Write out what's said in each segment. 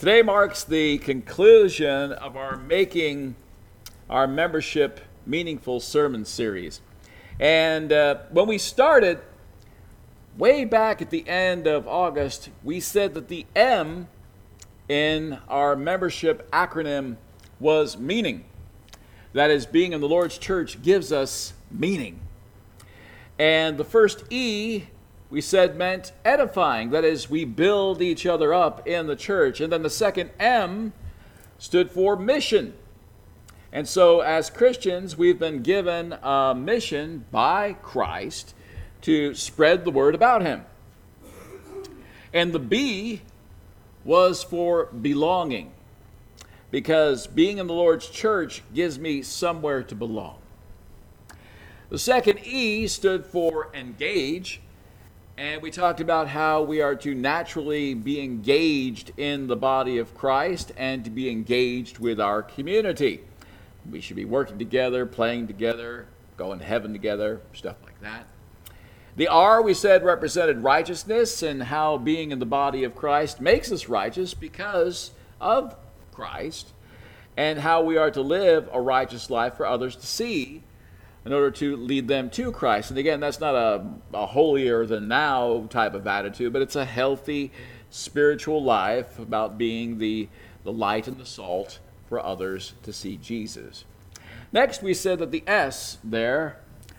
Today marks the conclusion of our Making Our Membership Meaningful sermon series. And when we started, way back at the end of August, we said that the M in our membership acronym was meaning. That is, being in the Lord's church gives us meaning. And the first E, we said, meant edifying. That is, we build each other up in the church. And then the second M stood for mission. And so as Christians, we've been given a mission by Christ to spread the word about him. And the B was for belonging, because being in the Lord's church gives me somewhere to belong. The second E stood for engage, and we talked about how we are to naturally be engaged in the body of Christ and to be engaged with our community. We should be working together, playing together, going to heaven together, stuff like that. The R, we said, represented righteousness and how being in the body of Christ makes us righteous because of Christ, and how we are to live a righteous life for others to see in order to lead them to Christ. And again, that's not a holier than thou type of attitude, but it's a healthy spiritual life about being the light and the salt for others to see Jesus. Next, we said that the S there,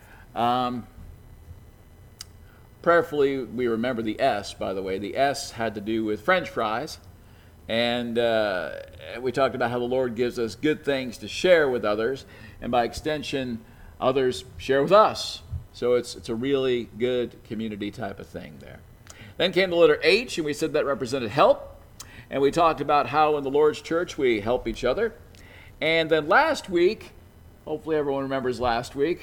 prayerfully we remember the S, by the way. The S had to do with French fries. And we talked about how the Lord gives us good things to share with others, and by extension, others share with us. So it's a really good community type of thing there. Then came the letter H, and we said that represented help. And we talked about how in the Lord's church we help each other. And then last week, hopefully everyone remembers last week,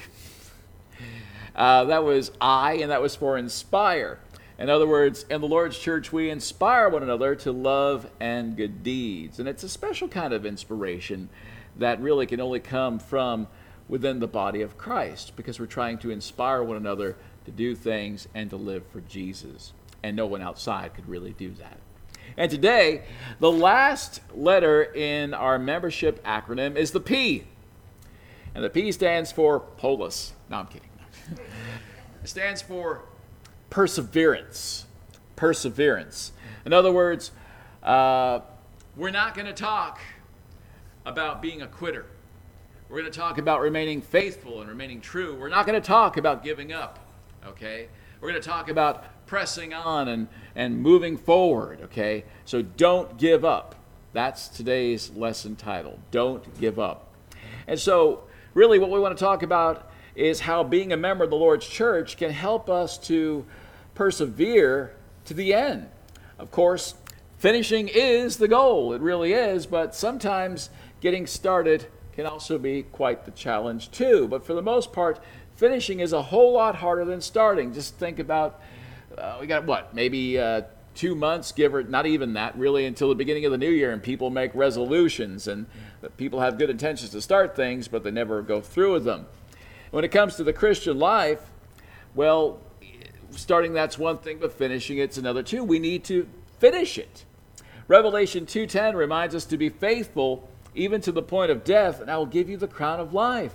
that was I, and that was for inspire. In other words, in the Lord's church, we inspire one another to love and good deeds. And it's a special kind of inspiration that really can only come from within the body of Christ, because we're trying to inspire one another to do things and to live for Jesus. And no one outside could really do that. And today, the last letter in our membership acronym is the P. And the P stands for polis. No, I'm kidding. It stands for perseverance. Perseverance. In other words, we're not going to talk about being a quitter. We're going to talk about remaining faithful and remaining true. We're not going to talk about giving up, okay? We're going to talk about pressing on and moving forward, okay? So don't give up. That's today's lesson title, Don't Give Up. And so really what we want to talk about is how being a member of the Lord's church can help us to persevere to the end. Of course, finishing is the goal. It really is, but sometimes getting started can also be quite the challenge too. But for the most part, finishing is a whole lot harder than starting. Just think about, we got maybe 2 months, give or not even that, really, until the beginning of the new year, and people make resolutions, and people have good intentions to start things, but they never go through with them. When it comes to the Christian life, well, starting that's one thing, but finishing it's another too. We need to finish it. Revelation 2:10 reminds us to be faithful even to the point of death, and I will give you the crown of life.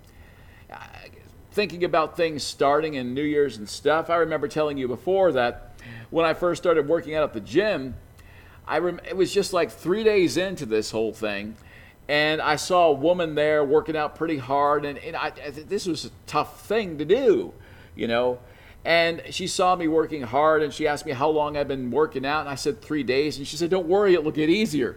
Thinking about things starting in New Year's and stuff, I remember telling you before that when I first started working out at the gym, it was just like 3 days into this whole thing, and I saw a woman there working out pretty hard, and this was a tough thing to do, you know. And she saw me working hard, and she asked me how long I've been working out, and I said 3 days, and she said, "Don't worry, it will get easier."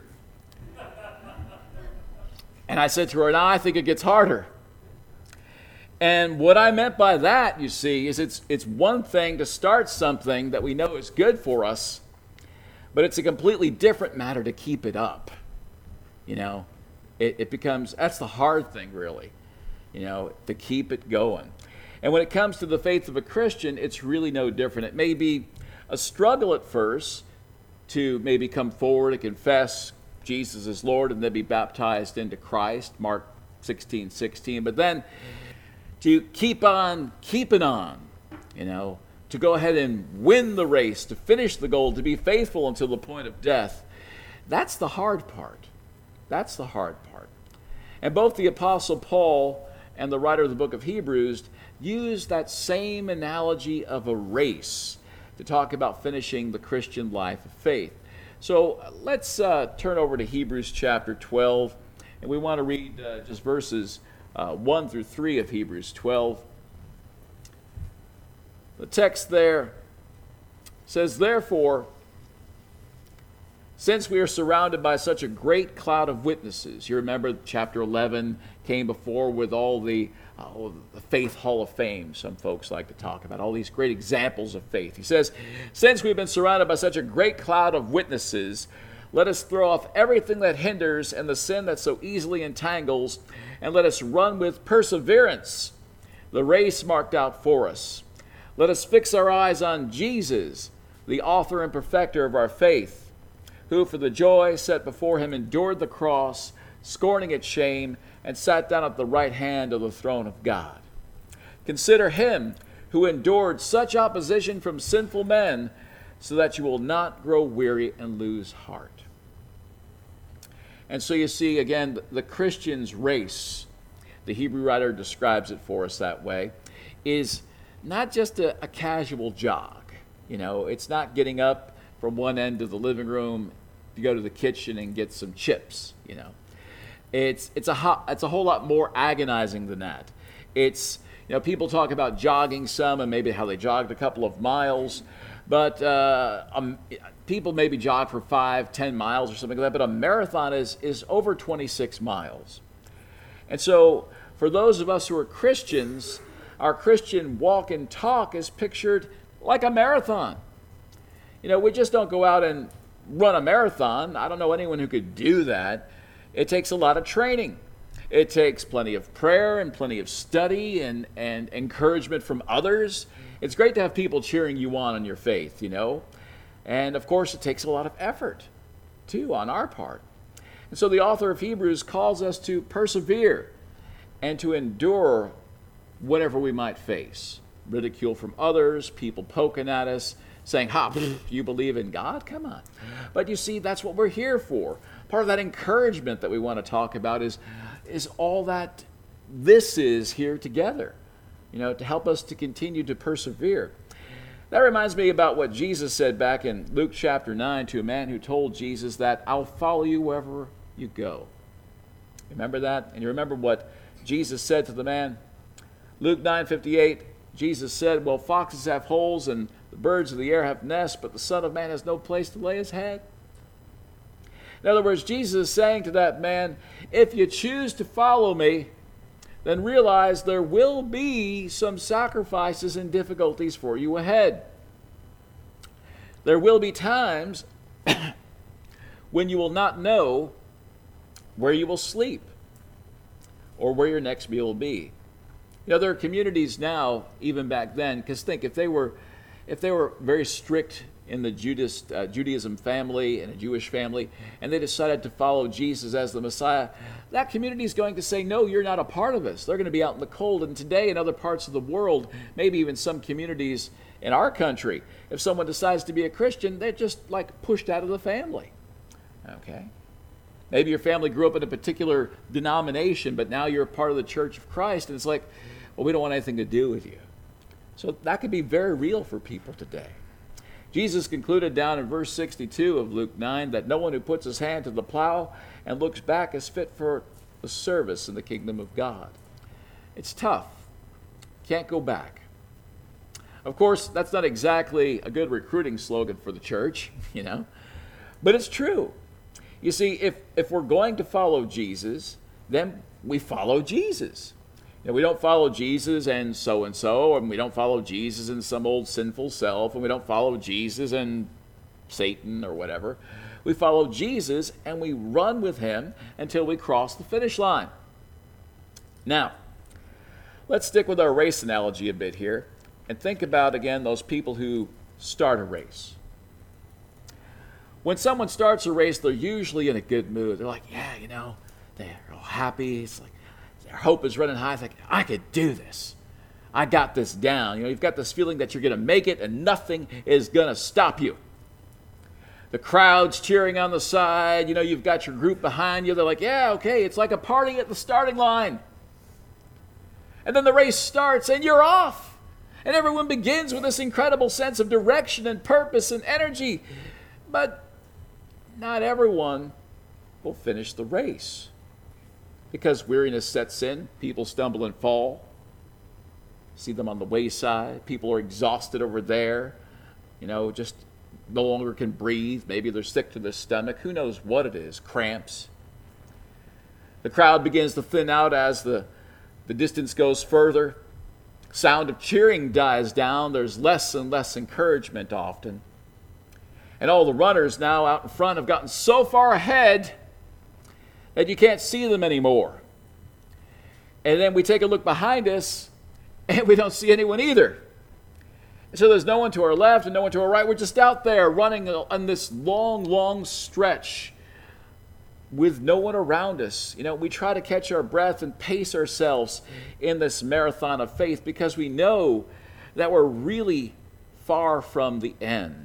And I said to her, "No, I think it gets harder." And what I meant by that, you see, is it's one thing to start something that we know is good for us, but it's a completely different matter to keep it up. You know, it becomes, that's the hard thing, really, you know, to keep it going. And when it comes to the faith of a Christian, it's really no different. It may be a struggle at first to maybe come forward and confess Jesus is Lord and then be baptized into Christ, Mark 16:16. But then to keep on keeping on, you know, to go ahead and win the race, to finish the goal, to be faithful until the point of death. That's the hard part. That's the hard part. And both the Apostle Paul and the writer of the book of Hebrews use that same analogy of a race to talk about finishing the Christian life of faith. So let's turn over to Hebrews chapter 12, and we want to read just verses 1 through 3 of Hebrews 12. The text there says, "Therefore, since we are surrounded by such a great cloud of witnesses," you remember chapter 11 came before with all the Faith Hall of Fame, some folks like to talk about, all these great examples of faith. He says, "Since we've been surrounded by such a great cloud of witnesses, let us throw off everything that hinders and the sin that so easily entangles, and let us run with perseverance the race marked out for us. Let us fix our eyes on Jesus, the author and perfecter of our faith, who for the joy set before him endured the cross, scorning its shame, and sat down at the right hand of the throne of God. Consider him who endured such opposition from sinful men, so that you will not grow weary and lose heart." And so you see, again, the Christian's race, the Hebrew writer describes it for us that way, is not just a casual jog. You know, it's not getting up from one end of the living room to go to the kitchen and get some chips, you know. It's a whole lot more agonizing than that. It's, you know, people talk about jogging some and maybe how they jogged a couple of miles, but people maybe jog for 5-10 miles or something like that, but a marathon is over 26 miles. And so for those of us who are Christians, our Christian walk and talk is pictured like a marathon. You know, we just don't go out and run a marathon. I don't know anyone who could do that. It takes a lot of training. It takes plenty of prayer and plenty of study and encouragement from others. It's great to have people cheering you on your faith, you know. And of course, it takes a lot of effort, too, on our part. And so the author of Hebrews calls us to persevere and to endure whatever we might face. Ridicule from others, people poking at us, saying, "Ha, you believe in God? Come on." But you see, that's what we're here for. Part of that encouragement that we want to talk about is all that this is here together, you know, to help us to continue to persevere. That reminds me about what Jesus said back in Luke chapter 9 to a man who told Jesus that, "I'll follow you wherever you go." Remember that? And you remember what Jesus said to the man? Luke 9:58, Jesus said, "Well, foxes have holes and the birds of the air have nests, but the Son of Man has no place to lay his head." In other words, Jesus is saying to that man, if you choose to follow me, then realize there will be some sacrifices and difficulties for you ahead. There will be times when you will not know where you will sleep or where your next meal will be. You know, there are communities now, even back then, because think, if they were very strict in the Judaism family and a Jewish family, and they decided to follow Jesus as the Messiah, that community is going to say, "No, you're not a part of us." They're going to be out in the cold. And today in other parts of the world, maybe even some communities in our country, if someone decides to be a Christian, they're just like pushed out of the family. Okay? Maybe your family grew up in a particular denomination, but now you're a part of the Church of Christ, and it's like, well, we don't want anything to do with you. So that could be very real for people today. Jesus concluded down in verse 62 of Luke 9 that no one who puts his hand to the plow and looks back is fit for the service in the kingdom of God. It's tough. Can't go back. Of course, that's not exactly a good recruiting slogan for the church, you know, but it's true. You see, if we're going to follow Jesus, then we follow Jesus. You know, we don't follow Jesus and so, and we don't follow Jesus and some old sinful self, and we don't follow Jesus and Satan or whatever. We follow Jesus and we run with him until we cross the finish line. Now, let's stick with our race analogy a bit here and think about, again, those people who start a race. When someone starts a race, they're usually in a good mood. They're like, yeah, you know, they're all happy. It's like their hope is running high. It's like, I could do this. I got this down. You know, you've got this feeling that you're going to make it and nothing is going to stop you. The crowd's cheering on the side. You've got your group behind you. They're like, yeah, okay, it's like a party at the starting line. And then the race starts and you're off. And everyone begins with this incredible sense of direction and purpose and energy. But not everyone will finish the race. Because weariness sets in, people stumble and fall. See them on the wayside. People are exhausted over there. Just no longer can breathe. Maybe they're sick to the stomach. Who knows what it is? Cramps. The crowd begins to thin out as the distance goes further. Sound of cheering dies down. There's less and less encouragement often. And all the runners now out in front have gotten so far ahead that you can't see them anymore. And then we take a look behind us and we don't see anyone either. So there's no one to our left and no one to our right. We're just out there running on this long, long stretch with no one around us. We try to catch our breath and pace ourselves in this marathon of faith because we know that we're really far from the end.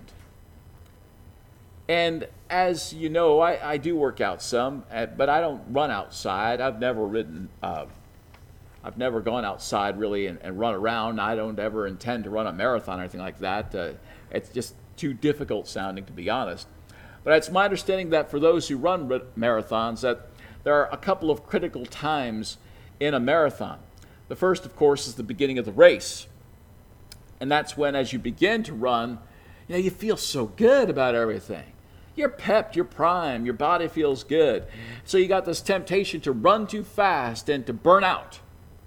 And as you know, I do work out some, but I don't run outside. I've never gone outside really and run around. I don't ever intend to run a marathon or anything like that. It's just too difficult sounding, to be honest. But it's my understanding that for those who run marathons, that there are a couple of critical times in a marathon. The first, of course, is the beginning of the race. And that's when, as you begin to run, you feel so good about everything. You're pepped, you're primed, your body feels good. So you got this temptation to run too fast and to burn out.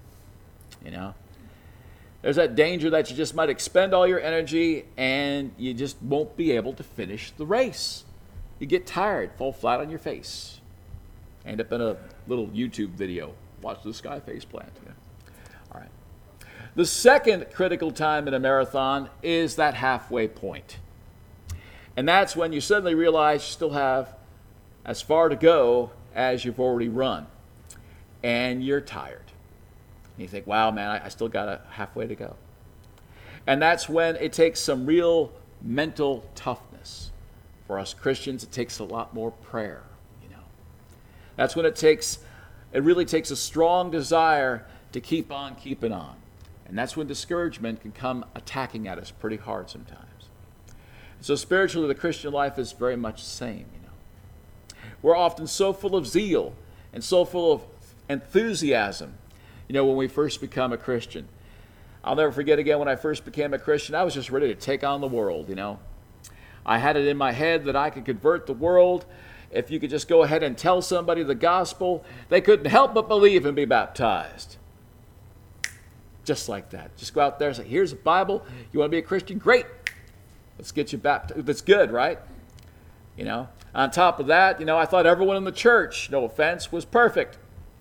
There's that danger that you just might expend all your energy and you just won't be able to finish the race. You get tired, fall flat on your face. End up in a little YouTube video. Watch this guy face plant. All right. The second critical time in a marathon is that halfway point. And that's when you suddenly realize you still have as far to go as you've already run. And you're tired. And you think, wow, man, I still got halfway to go. And that's when it takes some real mental toughness. For us Christians, it takes a lot more prayer. That's when it really takes a strong desire to keep on keeping on. And that's when discouragement can come attacking at us pretty hard sometimes. So spiritually, the Christian life is very much the same. We're often so full of zeal and so full of enthusiasm, when we first become a Christian. I'll never forget again when I first became a Christian, I was just ready to take on the world, I had it in my head that I could convert the world. If you could just go ahead and tell somebody the gospel, they couldn't help but believe and be baptized. Just like that. Just go out there and say, here's a Bible. You want to be a Christian? Great. Let's get you baptized. That's good, right? On top of that, I thought everyone in the church, no offense, was perfect.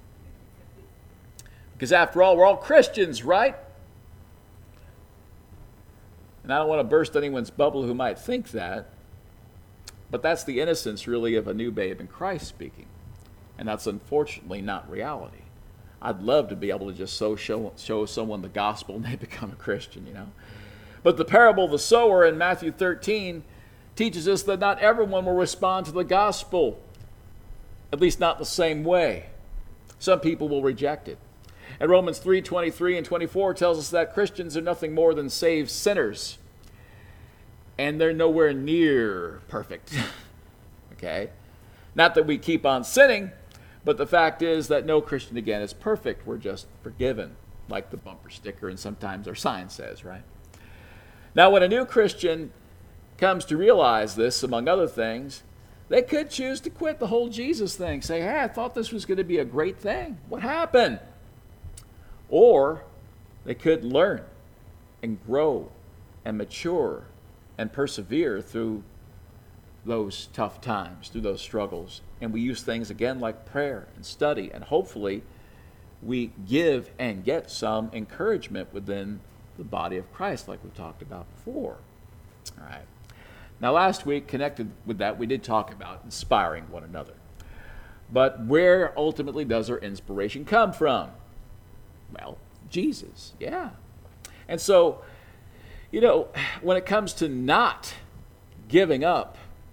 Because after all, we're all Christians, right? And I don't want to burst anyone's bubble who might think that. But that's the innocence, really, of a new babe in Christ speaking. And that's unfortunately not reality. I'd love to be able to just show someone the gospel and they become a Christian, But the parable of the sower in Matthew 13 teaches us that not everyone will respond to the gospel, at least not the same way. Some people will reject it. And Romans 3:23 and 24 tells us that Christians are nothing more than saved sinners. And they're nowhere near perfect. Okay? Not that we keep on sinning, but the fact is that no Christian, again, is perfect. We're just forgiven, like the bumper sticker and sometimes our sign says, right? Now, when a new Christian comes to realize this, among other things, they could choose to quit the whole Jesus thing. Say, hey, I thought this was going to be a great thing. What happened? Or they could learn and grow and mature and persevere through those tough times, through those struggles. And we use things, again, like prayer and study. And hopefully we give and get some encouragement within the body of Christ, like we talked about before. All right. Now, last week, connected with that, we did talk about inspiring one another. But where ultimately does our inspiration come from? Well, Jesus, yeah. And so, when it comes to not giving up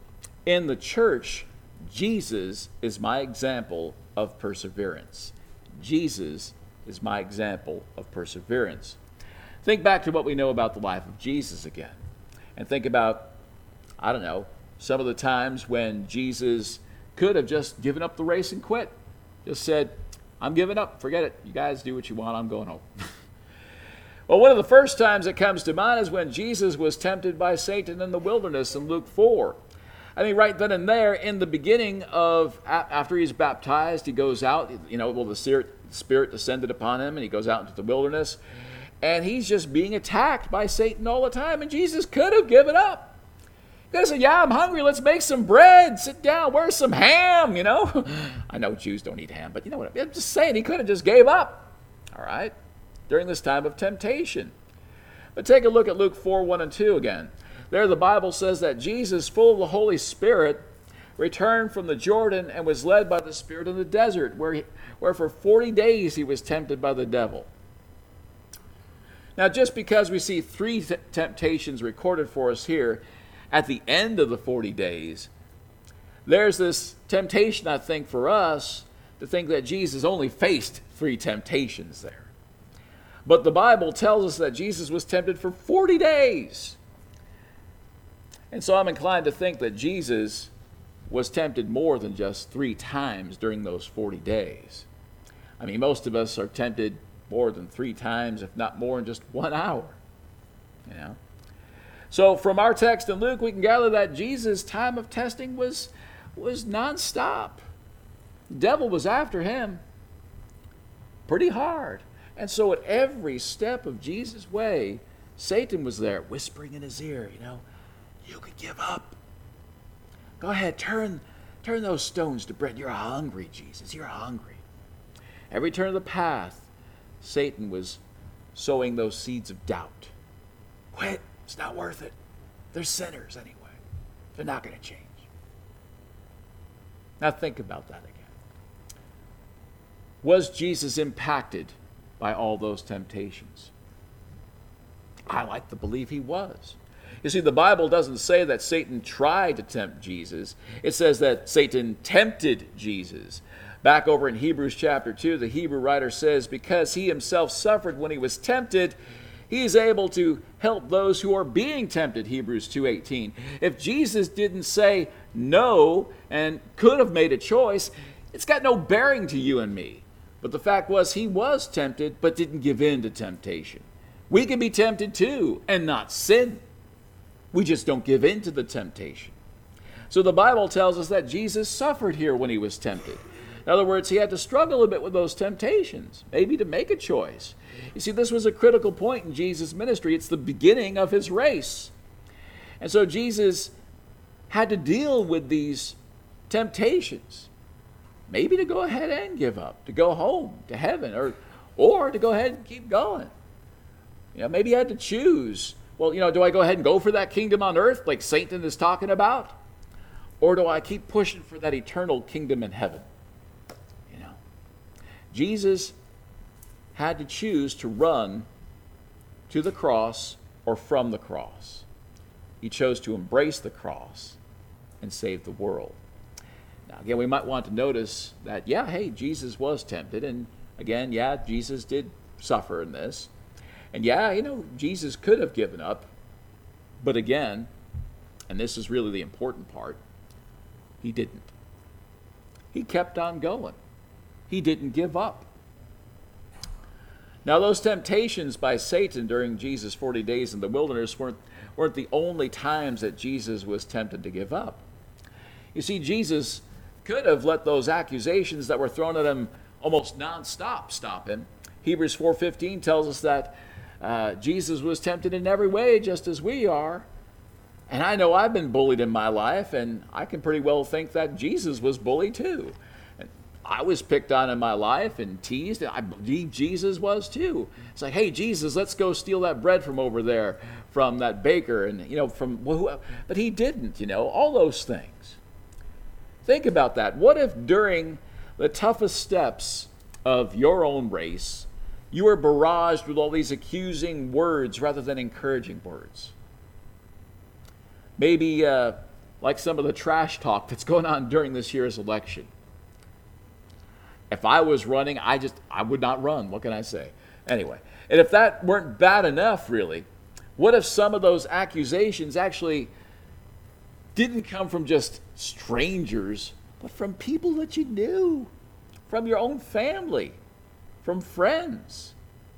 in the church, Jesus is my example of perseverance. Jesus is my example of perseverance. Think back to what we know about the life of Jesus again. And think about, I don't know, some of the times when Jesus could have just given up the race and quit. Just said, I'm giving up, forget it. You guys do what you want, I'm going home. Well, one of the first times that comes to mind is when Jesus was tempted by Satan in the wilderness in Luke 4. I mean, right then and there, in the beginning of, after he's baptized, he goes out, the Spirit descended upon him, and he goes out into the wilderness, and he's just being attacked by Satan all the time, and Jesus could have given up. He could have said, yeah, I'm hungry, let's make some bread, sit down, where's some ham, I know Jews don't eat ham, but you know what, I'm just saying, he could have just gave up, all right, during this time of temptation. But take a look at Luke 4, 1 and 2 again. There the Bible says that Jesus, full of the Holy Spirit, returned from the Jordan and was led by the Spirit in the desert, where for 40 days he was tempted by the devil. Now, just because we see three temptations recorded for us here at the end of the 40 days, there's this temptation, I think, for us to think that Jesus only faced three temptations there. But the Bible tells us that Jesus was tempted for 40 days. And so I'm inclined to think that Jesus was tempted more than just 3 times during those 40 days. I mean, most of us are tempted more than 3 times, if not more, in just 1 hour. So from our text in Luke, we can gather that Jesus' time of testing was nonstop. The devil was after him pretty hard. And so at every step of Jesus' way, Satan was there whispering in his ear, you could give up. Go ahead, turn those stones to bread. You're hungry, Jesus. You're hungry. Every turn of the path, Satan was sowing those seeds of doubt. Quit. It's not worth it. They're sinners anyway. They're not going to change. Now think about that again. Was Jesus impacted by all those temptations? I like to believe he was. You see, the Bible doesn't say that Satan tried to tempt Jesus. It says that Satan tempted Jesus. Back over in Hebrews chapter 2, the Hebrew writer says, because he himself suffered when he was tempted, he is able to help those who are being tempted, Hebrews 2:18. If Jesus didn't say no and could have made a choice, it's got no bearing to you and me. But the fact was, he was tempted, but didn't give in to temptation. We can be tempted too, and not sin. We just don't give in to the temptation. So the Bible tells us that Jesus suffered here when he was tempted. In other words, he had to struggle a bit with those temptations, maybe to make a choice. You see, this was a critical point in Jesus' ministry. It's the beginning of his race. And so Jesus had to deal with these temptations. Maybe to go ahead and give up, to go home to heaven, or to go ahead and keep going. Maybe he had to choose. Well, do I go ahead and go for that kingdom on earth like Satan is talking about? Or do I keep pushing for that eternal kingdom in heaven? Jesus had to choose to run to the cross or from the cross. He chose to embrace the cross and save the world. Now, again, we might want to notice that, Jesus was tempted. And again, Jesus did suffer in this. And Jesus could have given up. But again, and this is really the important part, he didn't. He kept on going. He didn't give up. Now, those temptations by Satan during Jesus' 40 days in the wilderness weren't the only times that Jesus was tempted to give up. You see, Jesus could have let those accusations that were thrown at him almost nonstop stop him. Hebrews 4:15 tells us that Jesus was tempted in every way just as we are. And I know I've been bullied in my life, and I can pretty well think that Jesus was bullied too. I was picked on in my life and teased, and I believe Jesus was too. It's like, hey, Jesus, let's go steal that bread from over there, from that baker, and, but he didn't, all those things. Think about that. What if during the toughest steps of your own race, you were barraged with all these accusing words rather than encouraging words? Maybe, like some of the trash talk that's going on during this year's election. If I was running, I would not run. What can I say? Anyway, and if that weren't bad enough, really, what if some of those accusations actually didn't come from just strangers, but from people that you knew, from your own family, from friends?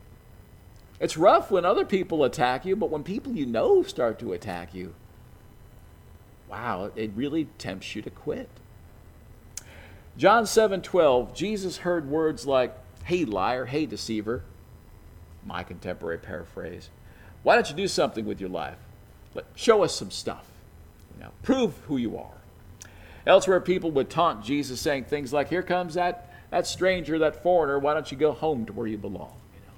It's rough when other people attack you, but when people you know start to attack you, wow, it really tempts you to quit. John 7:12, Jesus heard words like, "Hey liar, hey deceiver," my contemporary paraphrase. Why don't you do something with your life? Show us some stuff. Prove who you are. Elsewhere, people would taunt Jesus, saying things like, "Here comes that stranger, that foreigner. Why don't you go home to where you belong?"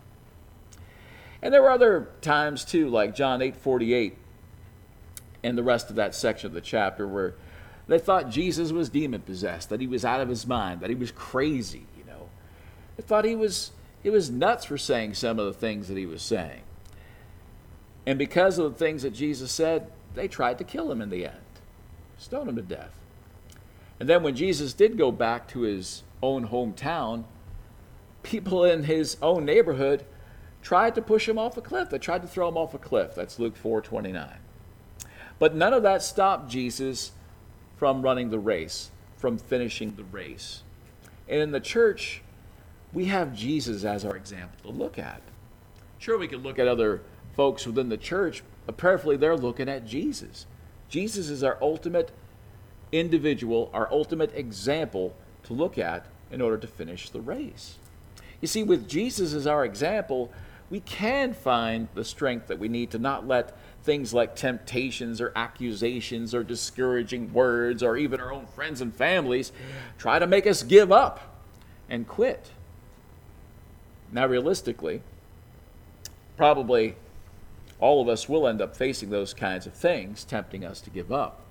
And there were other times too, like John 8:48 and the rest of that section of the chapter, where they thought Jesus was demon-possessed, that he was out of his mind, that he was crazy. They thought he was nuts for saying some of the things that he was saying. And because of the things that Jesus said, they tried to kill him in the end, stone him to death. And then when Jesus did go back to his own hometown, people in his own neighborhood tried to push him off a cliff. They tried to throw him off a cliff. That's Luke 4:29. But none of that stopped Jesus from running the race, from finishing the race. And in the church, we have Jesus as our example to look at. Sure, we could look at other folks within the church, but prayerfully they're looking at Jesus. Jesus is our ultimate individual, our ultimate example to look at in order to finish the race. You see, with Jesus as our example, we can find the strength that we need to not let things like temptations or accusations or discouraging words or even our own friends and families try to make us give up and quit. Now, realistically, probably all of us will end up facing those kinds of things, tempting us to give up.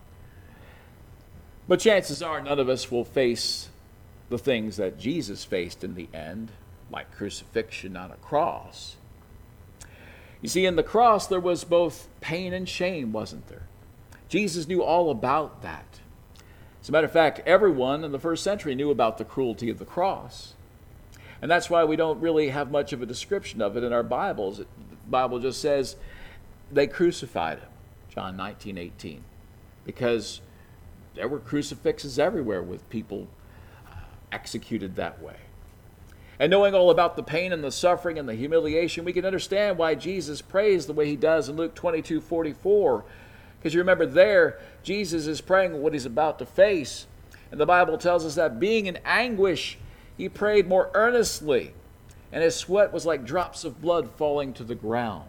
But chances are none of us will face the things that Jesus faced in the end, like crucifixion on a cross. You see, in the cross, there was both pain and shame, wasn't there? Jesus knew all about that. As a matter of fact, everyone in the first century knew about the cruelty of the cross. And that's why we don't really have much of a description of it in our Bibles. The Bible just says they crucified him, John 19:18, because there were crucifixes everywhere with people executed that way. And knowing all about the pain and the suffering and the humiliation, we can understand why Jesus prays the way he does in Luke 22:44. Because you remember there, Jesus is praying what he's about to face. And the Bible tells us that being in anguish, he prayed more earnestly, and his sweat was like drops of blood falling to the ground.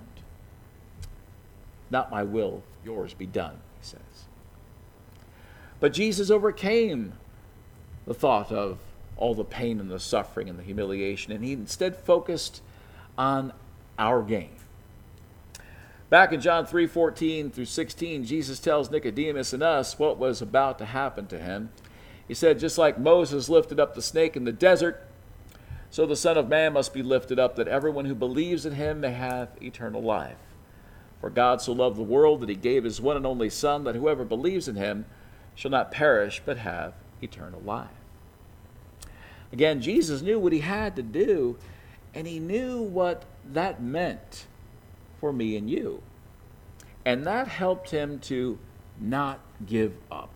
"Not my will, yours be done," he says. But Jesus overcame the thought of all the pain and the suffering and the humiliation, and he instead focused on our gain. Back in John 3:14 through 16, Jesus tells Nicodemus and us what was about to happen to him. He said, "Just like Moses lifted up the snake in the desert, so the Son of Man must be lifted up, that everyone who believes in him may have eternal life. For God so loved the world that he gave his one and only Son, that whoever believes in him shall not perish but have eternal life." Again, Jesus knew what he had to do, and he knew what that meant for me and you. And that helped him to not give up.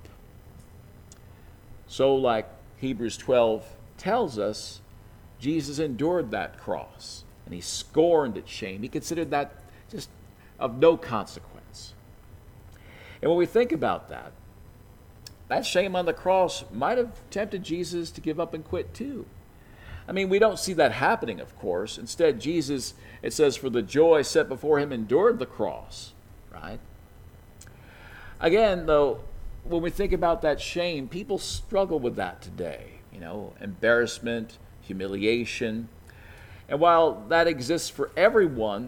So like Hebrews 12 tells us, Jesus endured that cross, and he scorned its shame. He considered that just of no consequence. And when we think about that shame on the cross might have tempted Jesus to give up and quit too. I mean, we don't see that happening, of course. Instead, Jesus, it says, for the joy set before him, endured the cross, right? Again, though, when we think about that shame, people struggle with that today. Embarrassment, humiliation. And while that exists for everyone,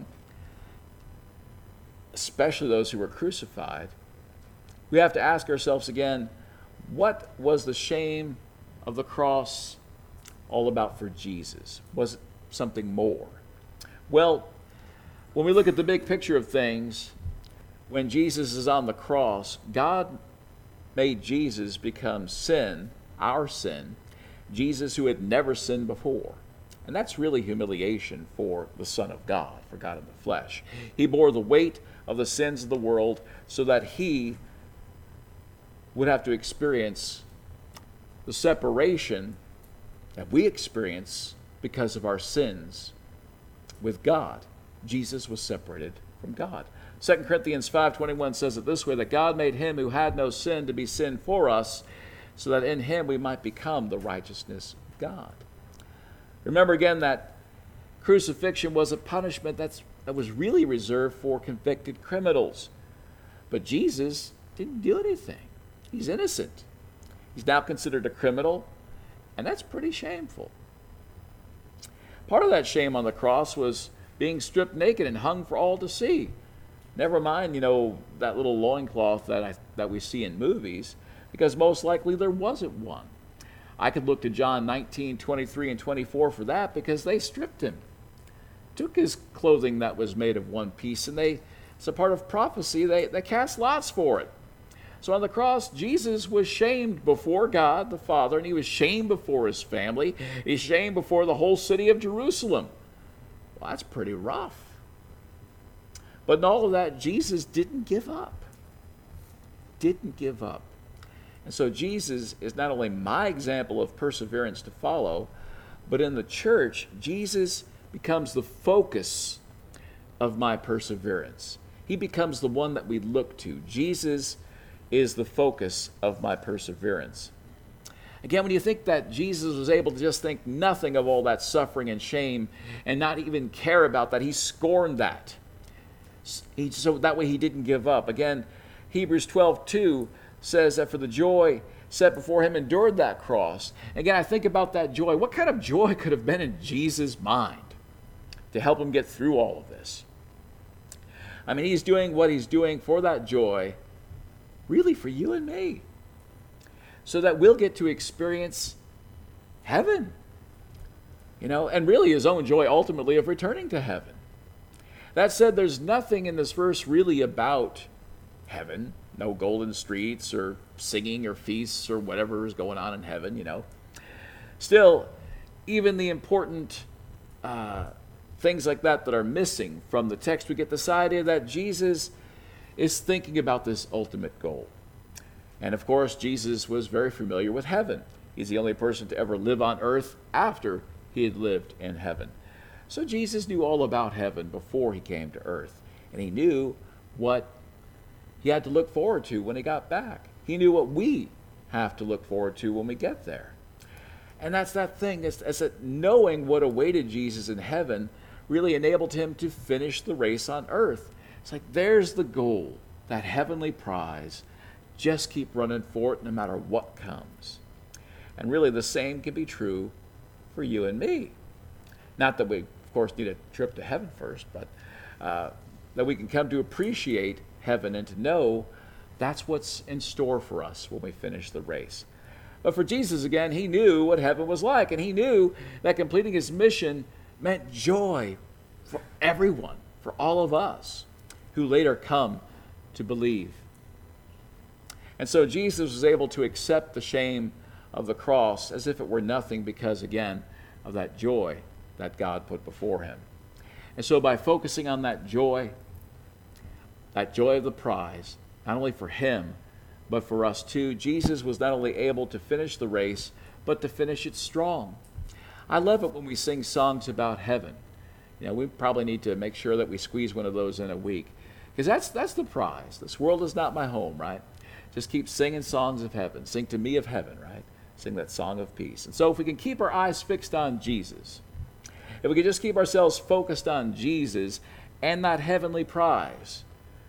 especially those who were crucified, we have to ask ourselves again, what was the shame of the cross all about for Jesus? Was it something more? Well, when we look at the big picture of things, when Jesus is on the cross, God made Jesus become sin, our sin, Jesus who had never sinned before. And that's really humiliation for the Son of God, for God in the flesh. He bore the weight of the sins of the world so that he would have to experience the separation that we experience because of our sins with God. Jesus was separated from God. 2 Corinthians 5:21 says it this way, that God made him who had no sin to be sin for us, so that in him we might become the righteousness of God. Remember again that crucifixion was a punishment that was really reserved for convicted criminals. But Jesus didn't do anything. He's innocent. He's now considered a criminal, and that's pretty shameful. Part of that shame on the cross was being stripped naked and hung for all to see. Never mind, that little loincloth that we see in movies, because most likely there wasn't one. I could look to John 19:23 and 24 for that, because they stripped him, took his clothing that was made of one piece, and it's a part of prophecy, they cast lots for it. So on the cross, Jesus was shamed before God the Father, and he was shamed before his family. He's shamed before the whole city of Jerusalem. Well, that's pretty rough. But in all of that, Jesus didn't give up. Didn't give up. And so Jesus is not only my example of perseverance to follow, but in the church, Jesus becomes the focus of my perseverance. He becomes the one that we look to. Jesus is the focus of my perseverance. Again, when you think that Jesus was able to just think nothing of all that suffering and shame and not even care about that, he scorned that. So that way he didn't give up. Again, Hebrews 12:2 says that for the joy set before him endured that cross. Again, I think about that joy. What kind of joy could have been in Jesus' mind to help him get through all of this? I mean, he's doing what he's doing for that joy, really for you and me, so that we'll get to experience heaven, and really his own joy ultimately of returning to heaven. That said, there's nothing in this verse really about heaven. No golden streets or singing or feasts or whatever is going on in heaven, Still, even the important things like that are missing from the text, we get this idea that Jesus is thinking about this ultimate goal. And of course, Jesus was very familiar with heaven. He's the only person to ever live on earth after he had lived in heaven. So Jesus knew all about heaven before he came to earth. And he knew what he had to look forward to when he got back. He knew what we have to look forward to when we get there. And that's that thing, it's that knowing what awaited Jesus in heaven really enabled him to finish the race on earth. It's like, there's the goal, that heavenly prize. Just keep running for it no matter what comes. And really the same can be true for you and me. Not that we, of course, need a trip to heaven first, but that we can come to appreciate heaven and to know that's what's in store for us when we finish the race. But for Jesus, again, he knew what heaven was like, and he knew that completing his mission meant joy for everyone, for all of us who later come to believe. And so Jesus was able to accept the shame of the cross as if it were nothing because, again, of that joy that God put before him. And so by focusing on that joy of the prize, not only for him, but for us too, Jesus was not only able to finish the race, but to finish it strong. I love it when we sing songs about heaven. We probably need to make sure that we squeeze one of those in a week, because that's the prize. This world is not my home, right? Just keep singing songs of heaven. Sing to me of heaven, right? Sing that song of peace. And so if we can keep our eyes fixed on Jesus, if we can just keep ourselves focused on Jesus and that heavenly prize,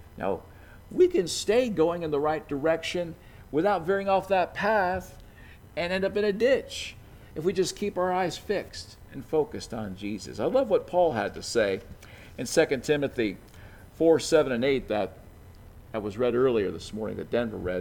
we can stay going in the right direction without veering off that path and end up in a ditch if we just keep our eyes fixed and focused on Jesus. I love what Paul had to say in 2 Timothy 4, 7, and 8 that was read earlier this morning, that Denver read.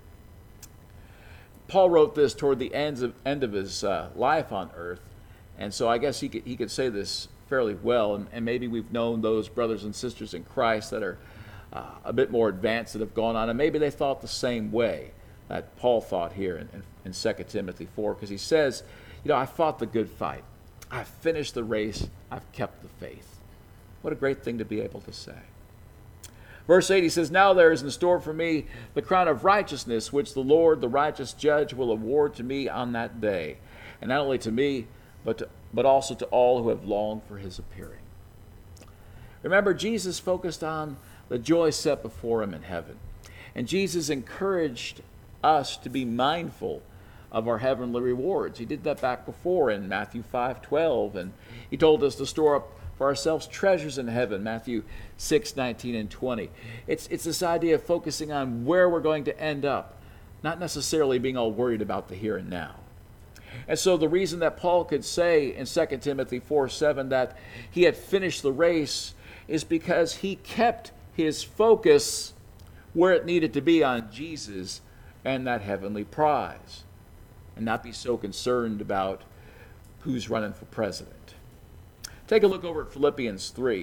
Paul wrote this toward the end of his life on earth, and so I guess he could say this fairly well, and maybe we've known those brothers and sisters in Christ that are a bit more advanced that have gone on, and maybe they thought the same way. that Paul thought here in 2 Timothy 4, because he says, I fought the good fight. I've finished the race. I've kept the faith. What a great thing to be able to say. Verse 8, he says, now there is in store for me the crown of righteousness, which the Lord, the righteous judge, will award to me on that day. And not only to me, but also to all who have longed for his appearing. Remember, Jesus focused on the joy set before him in heaven. And Jesus encouraged us to be mindful of our heavenly rewards. He did that back before in Matthew 5:12, and he told us to store up for ourselves treasures in heaven, Matthew 6:19 and 20. It's this idea of focusing on where we're going to end up, not necessarily being all worried about the here and now. And so the reason that Paul could say in 2 Timothy 4:7 that he had finished the race is because he kept his focus where it needed to be on Jesus and that heavenly prize, and not be so concerned about who's running for president. Take a look over at Philippians 3.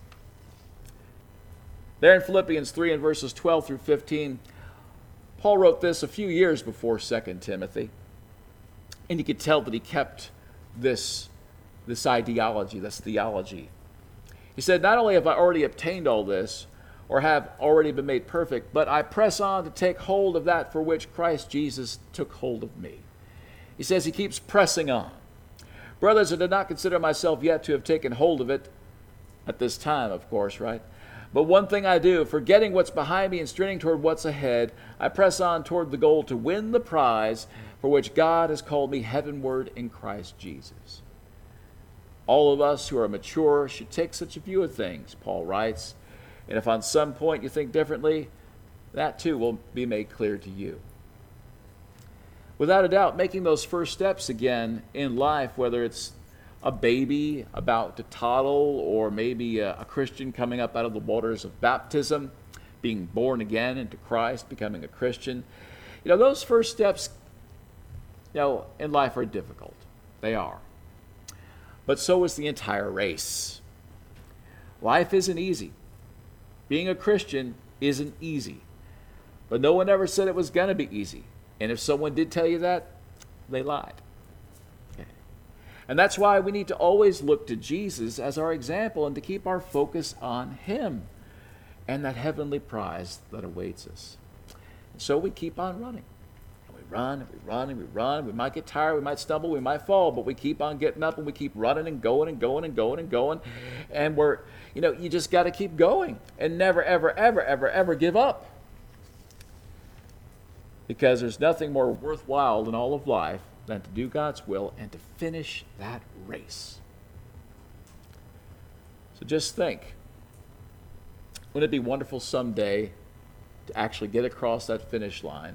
There in Philippians 3 in verses 12 through 15, Paul wrote this a few years before 2 Timothy. And you could tell that he kept this ideology, this theology. He said, not only have I already obtained all this, or have already been made perfect, but I press on to take hold of that for which Christ Jesus took hold of me. He says he keeps pressing on. Brothers, I did not consider myself yet to have taken hold of it, at this time, of course, right? But one thing I do, forgetting what's behind me and straining toward what's ahead, I press on toward the goal to win the prize for which God has called me heavenward in Christ Jesus. All of us who are mature should take such a view of things, Paul writes. And if on some point you think differently, that too will be made clear to you. Without a doubt, making those first steps again in life, whether it's a baby about to toddle or maybe a Christian coming up out of the waters of baptism, being born again into Christ, becoming a Christian, those first steps, in life are difficult. They are. But so is the entire race. Life isn't easy. Being a Christian isn't easy. But no one ever said it was going to be easy. And if someone did tell you that, they lied. Okay. And that's why we need to always look to Jesus as our example and to keep our focus on him and that heavenly prize that awaits us. And so we keep on running. And we run and we run and we run. We might get tired, we might stumble, we might fall, but we keep on getting up and we keep running and going and going and going and going. And you just got to keep going and never, ever, ever, ever, ever give up. Because there's nothing more worthwhile in all of life than to do God's will and to finish that race. So just think, wouldn't it be wonderful someday to actually get across that finish line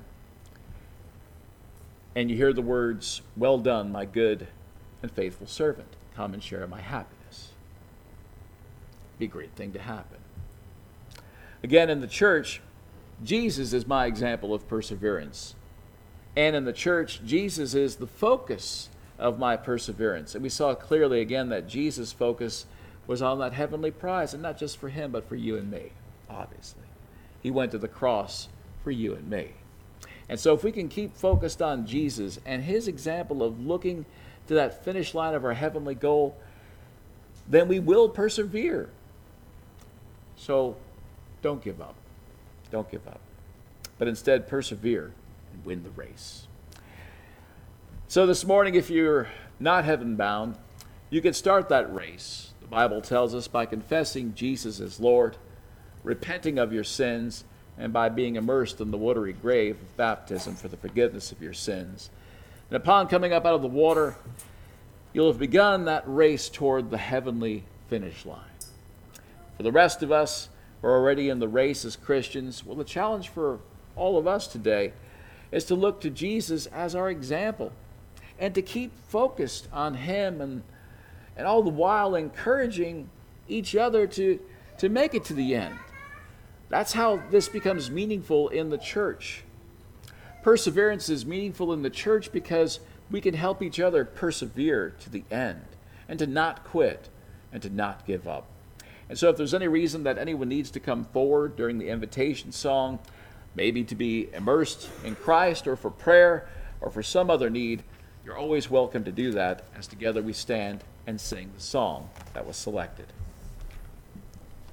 and you hear the words, well done, my good and faithful servant, come and share my happiness. It'd be a great thing to happen. Again, in the church, Jesus is my example of perseverance. And in the church, Jesus is the focus of my perseverance. And we saw clearly again that Jesus' focus was on that heavenly prize, and not just for him, but for you and me, obviously. He went to the cross for you and me. And so if we can keep focused on Jesus and his example of looking to that finish line of our heavenly goal, then we will persevere. So don't give up. Don't give up, but instead persevere and win the race. So this morning, if you're not heaven-bound, you can start that race. The Bible tells us by confessing Jesus as Lord, repenting of your sins, and by being immersed in the watery grave of baptism for the forgiveness of your sins. And upon coming up out of the water, you'll have begun that race toward the heavenly finish line. For the rest of us, we're already in the race as Christians. Well, the challenge for all of us today is to look to Jesus as our example and to keep focused on him and all the while encouraging each other to make it to the end. That's how this becomes meaningful in the church. Perseverance is meaningful in the church because we can help each other persevere to the end and to not quit and to not give up. And so if there's any reason that anyone needs to come forward during the invitation song, maybe to be immersed in Christ or for prayer or for some other need, you're always welcome to do that as together we stand and sing the song that was selected.